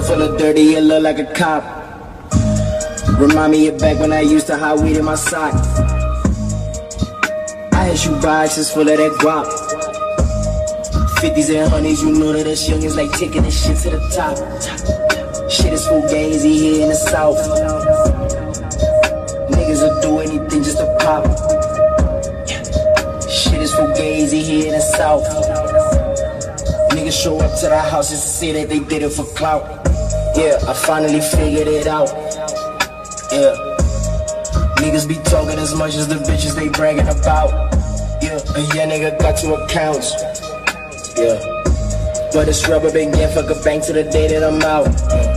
full of dirty, you look like a cop. Remind me of back when I used to hide weed in my sock. I had shoe boxes full of that guap. 50s and 100s, you know that us young is like taking this shit to the top. Shit is fugazi here in the south. Niggas will do anything just to pop. Shit is fugazi here in the south. Niggas show up to the house just to say that they did it for clout. Yeah, I finally figured it out. Yeah, niggas be talking as much as the bitches they bragging about. Yeah, a young nigga got 2 accounts. Yeah, but it's rubber band, yeah, fuck a bank to the day that I'm out.